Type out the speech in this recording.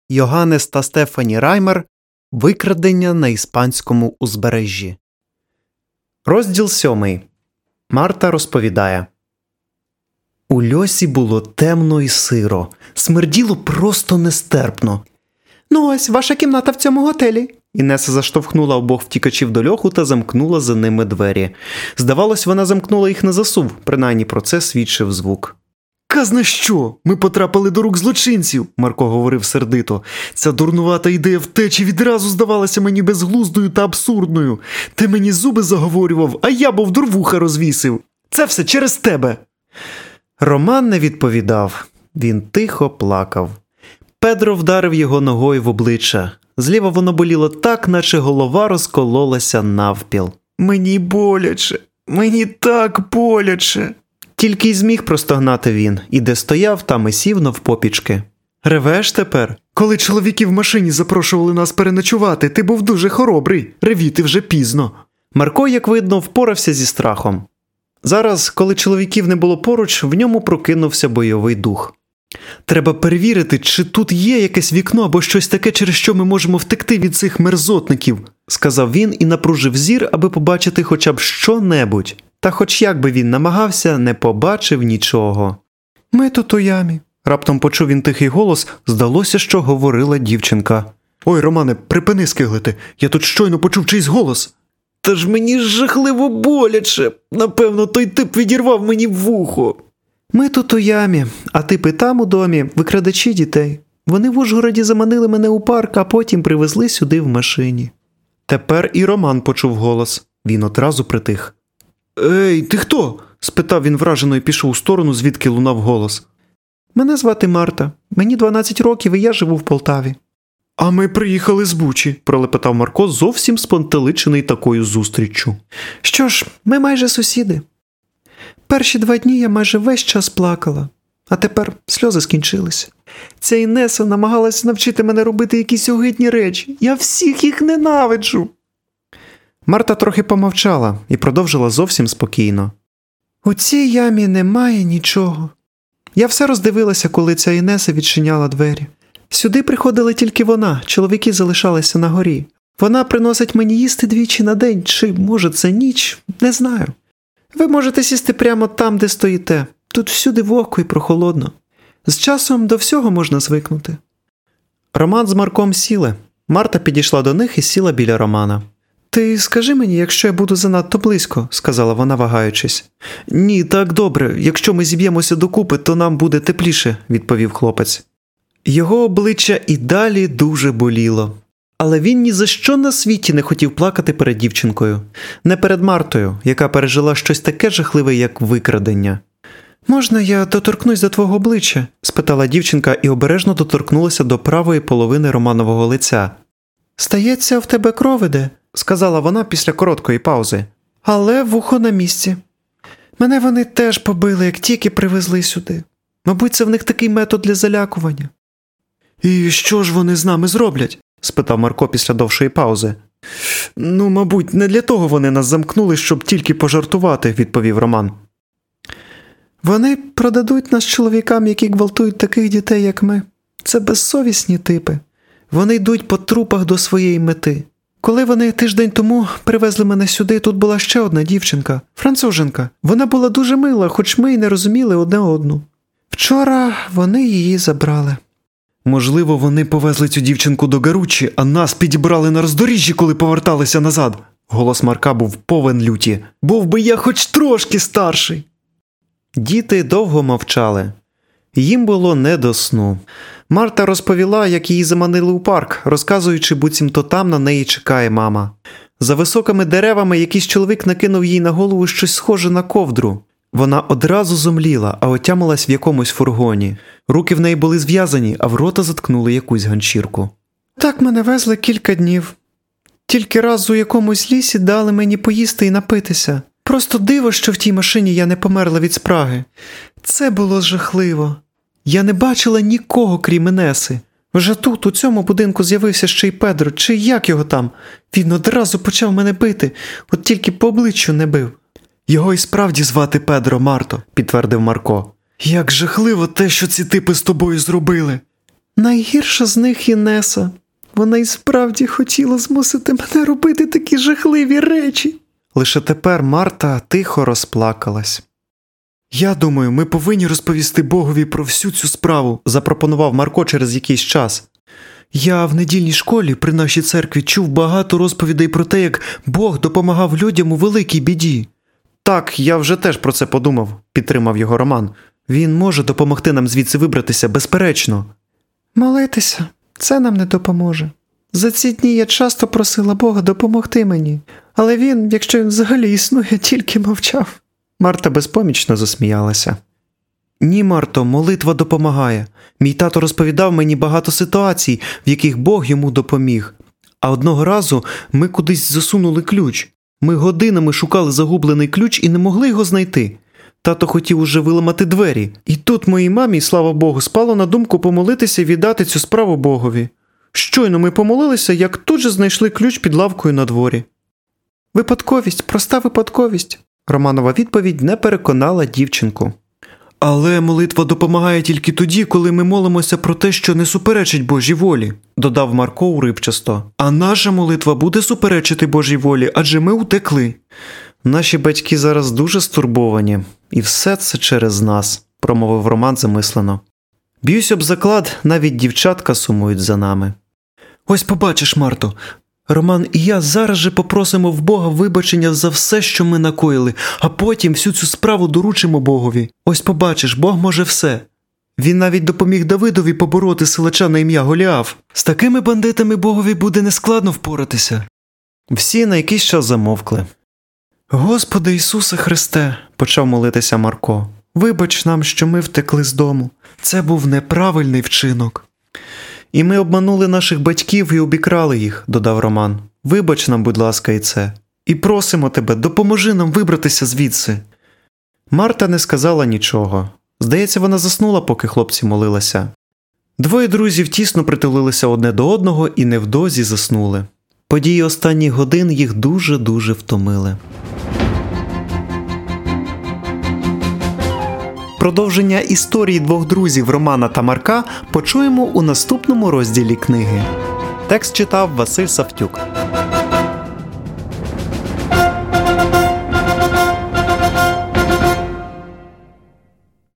Йоганнес та Стефані Раймер. Викрадення на іспанському узбережжі. Розділ 7. Марта розповідає. У льосі було темно і сиро. Смерділо просто нестерпно. «Ну ось, ваша кімната в цьому готелі». Інеса заштовхнула обох втікачів до льоху та замкнула за ними двері. Здавалось, вона замкнула їх на засув, принаймні про це свідчив звук. «Казна що? Ми потрапили до рук злочинців», – Марко говорив сердито. «Ця дурнувата ідея втечі відразу здавалася мені безглуздою та абсурдною. Ти мені зуби заговорював, а я бовдур вуха розвісив. Це все через тебе». Роман не відповідав. Він тихо плакав. Педро вдарив його ногою в обличчя. Зліва воно боліло так, наче голова розкололася навпіл. «Мені боляче, мені так боляче». Тільки й зміг простогнати він, і де стояв, там і сів навпопічки. «Ревеш тепер? Коли чоловіки в машині запрошували нас переночувати, ти був дуже хоробрий, ревіти вже пізно». Марко, як видно, впорався зі страхом. Зараз, коли чоловіків не було поруч, в ньому прокинувся бойовий дух. «Треба перевірити, чи тут є якесь вікно або щось таке, через що ми можемо втекти від цих мерзотників», – сказав він і напружив зір, аби побачити хоча б що-небудь. Та хоч як би він намагався, не побачив нічого. «Ми тут у ямі», – раптом почув він тихий голос, здалося, що говорила дівчинка. «Ой, Романе, припини скиглити, я тут щойно почув чийсь голос». «Та ж мені жахливо боляче, напевно, той тип відірвав мені вухо». «Ми тут у ямі, а типи там у домі, викрадачі дітей. Вони в Ужгороді заманили мене у парк, а потім привезли сюди в машині». Тепер і Роман почув голос. Він одразу притих. «Ей, ти хто?» – спитав він вражено і пішов у сторону, звідки лунав голос. «Мене звати Марта. Мені 12 років і я живу в Полтаві». «А ми приїхали з Бучі», – пролепетав Марко, зовсім спантеличений такою зустріччю. «Що ж, ми майже сусіди. Перші 2 дні я майже весь час плакала, а тепер сльози скінчилися. Ця Інеса намагалася навчити мене робити якісь огидні речі. Я всіх їх ненавиджу». Марта трохи помовчала і продовжила зовсім спокійно. «У цій ямі немає нічого. Я все роздивилася, коли ця Інеса відчиняла двері. Сюди приходила тільки вона, чоловіки залишалися на горі. Вона приносить мені їсти 2 на день, чи, може, це ніч, не знаю. Ви можете сісти прямо там, де стоїте. Тут всюди вогко і прохолодно. З часом до всього можна звикнути». Роман з Марком сіли. Марта підійшла до них і сіла біля Романа. «Ти скажи мені, якщо я буду занадто близько», – сказала вона, вагаючись. «Ні, так добре. Якщо ми зіб'ємося докупи, то нам буде тепліше», – відповів хлопець. Його обличчя і далі дуже боліло. Але він ні за що на світі не хотів плакати перед дівчинкою. Не перед Мартою, яка пережила щось таке жахливе, як викрадення. «Можна я доторкнусь до твого обличчя?» – спитала дівчинка і обережно доторкнулася до правої половини Романового лиця. «Стається, в тебе кров іде», – сказала вона після короткої паузи. «Але вухо на місці. Мене вони теж побили, як тільки привезли сюди. Мабуть, це в них такий метод для залякування». «І що ж вони з нами зроблять?» – спитав Марко після довшої паузи. «Ну, мабуть, не для того вони нас замкнули, щоб тільки пожартувати», – відповів Роман. «Вони продадуть нас чоловікам, які гвалтують таких дітей, як ми. Це безсовісні типи. Вони йдуть по трупах до своєї мети. Коли вони тиждень тому привезли мене сюди, тут була ще одна дівчинка, француженка. Вона була дуже мила, хоч ми й не розуміли одне одну. Вчора вони її забрали». «Можливо, вони повезли цю дівчинку до Гаручі, а нас підібрали на роздоріжжі, коли поверталися назад». Голос Марка був повен люті. «Був би я хоч трошки старший». Діти довго мовчали. Їм було не до сну. Марта розповіла, як її заманили у парк, розказуючи, буцімто там на неї чекає мама. За високими деревами якийсь чоловік накинув їй на голову щось схоже на ковдру. Вона одразу зомліла, а отямилась в якомусь фургоні. Руки в неї були зв'язані, а в рота заткнули якусь ганчірку. «Так мене везли кілька днів. Тільки раз у якомусь лісі дали мені поїсти і напитися. Просто диво, що в тій машині я не померла від спраги. Це було жахливо. Я не бачила нікого, крім Інеси. Вже тут, у цьому будинку, з'явився ще й Педро, чи як його там. Він одразу почав мене бити, от тільки по обличчю не бив». «Його і справді звати Педро, Марто», – підтвердив Марко. «Як жахливо те, що ці типи з тобою зробили». Найгірша з них Інеса. Вона й справді хотіла змусити мене робити такі жахливі речі. Лише тепер Марта тихо розплакалась. «Я думаю, ми повинні розповісти Богові про всю цю справу», – запропонував Марко через якийсь час. «Я в недільній школі при нашій церкві чув багато розповідей про те, як Бог допомагав людям у великій біді». «Так, я вже теж про це подумав», – підтримав його Роман. «Він може допомогти нам звідси вибратися, безперечно». «Молитися – це нам не допоможе. За ці дні я часто просила Бога допомогти мені, але він, якщо він взагалі існує, тільки мовчав». Марта безпомічно засміялася. «Ні, Марто, молитва допомагає. Мій тато розповідав мені багато ситуацій, в яких Бог йому допоміг. А одного разу ми кудись засунули ключ. Ми годинами шукали загублений ключ і не могли його знайти. Тато хотів уже виламати двері. І тут моїй мамі, слава Богу, спало на думку помолитися і віддати цю справу Богові. Щойно ми помолилися, як тут же знайшли ключ під лавкою на дворі». «Випадковість, проста випадковість». Романова відповідь не переконала дівчинку. «Але молитва допомагає тільки тоді, коли ми молимося про те, що не суперечить Божій волі», – додав Марко уривчасто. «А наша молитва буде суперечити Божій волі, адже ми утекли». «Наші батьки зараз дуже стурбовані, і все це через нас», – промовив Роман замислено. «Б'юсь об заклад, навіть дівчатка сумують за нами». «Ось побачиш, Марто, Роман і я зараз же попросимо в Бога вибачення за все, що ми накоїли, а потім всю цю справу доручимо Богові. Ось побачиш, Бог може все. Він навіть допоміг Давидові побороти силача на ім'я Голіаф. З такими бандитами Богові буде нескладно впоратися». Всі на якийсь час замовкли. «Господи Ісусе Христе», – почав молитися Марко, – «вибач нам, що ми втекли з дому. Це був неправильний вчинок». «І ми обманули наших батьків і обікрали їх», – додав Роман. «Вибач нам, будь ласка, і це. І просимо тебе, допоможи нам вибратися звідси». Марта не сказала нічого. Здається, вона заснула, поки хлопці молилися. Двоє друзів тісно притулилися одне до одного і невдовзі заснули. Події останніх годин їх дуже-дуже втомили. Продовження історії двох друзів Романа та Марка почуємо у наступному розділі книги. Текст читав Василь Савтюк.